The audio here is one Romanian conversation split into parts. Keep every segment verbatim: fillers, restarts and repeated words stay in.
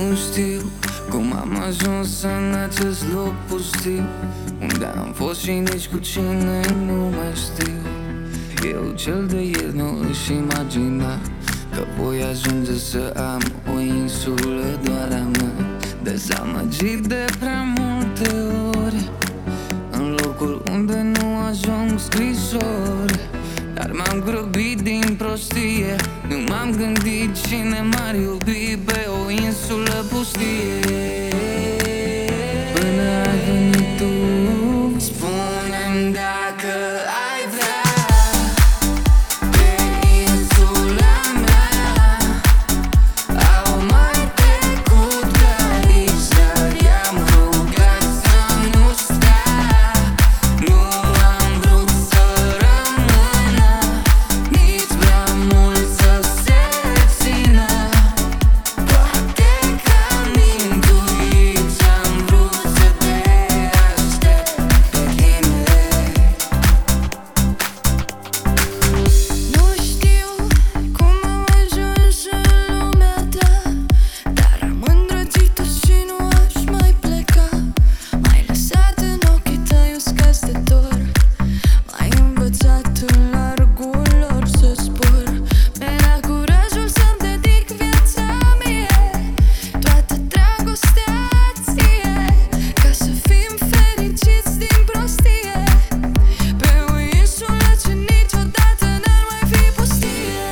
Nu știu cum am ajuns în acest loc pustiu, unde am fost și nici cu cine nu mai știu. Eu cel de ieri nu își imagina că voi ajunge să am o insulă doar a mea. Dezamăgit de prea multe ori, în locul unde nu ajung scrisori. Dar m-am grăbit din prostie, nu m-am gândit cine m-ar iubi pe o insulă pustie. Până ai venit tu, spune-mi dacă ai vrea pe insula mea. Au mai trecut granici, dar i-am rugat să nu stea. Nu am vrut să rămână, nici prea mult să se țină. Poate că am intuit ce-am vrut să te aștept pe tine. Nu știu cum am ajuns în lumea ta, dar am îndrăgit-o și nu aș mai pleca. M-ai lăsat în ochii tăi uscați de dor, m-ai învățat în largul lor să zbor. Mi-era curajul să-mi dedic viața mie, toată dragostea ție, ca să fim fericiți din prostie, pe o insulă ce niciodată n-ar mai fi pustie.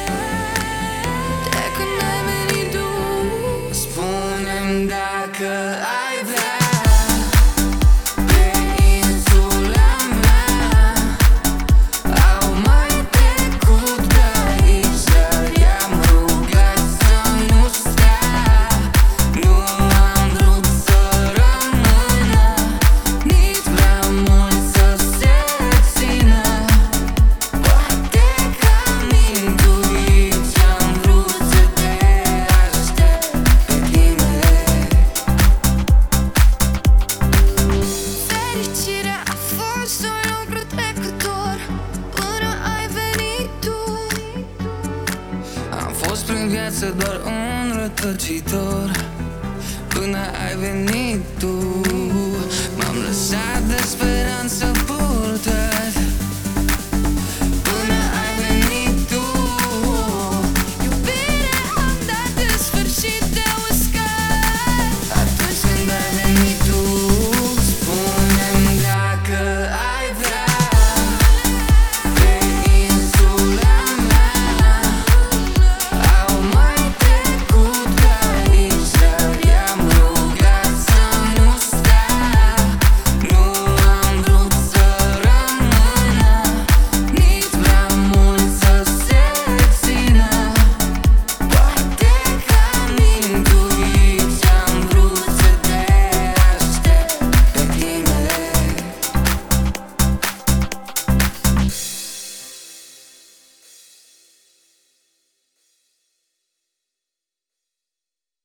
De când ai venit tu, spune-mi dacă ai vrea pe insula mea. Au mai trecut granici, dar i-am rugat să nu stea. Nu am vrut să rămână, nici prea mult să se țină. Poate că am intuit ce-am vrut să te aștept pe tine. Fericirea a fost un lucru trecător până ai venit tu. Am fost prin viață doar un rătăcitor până ai venit tu. M-am lăsat de speranță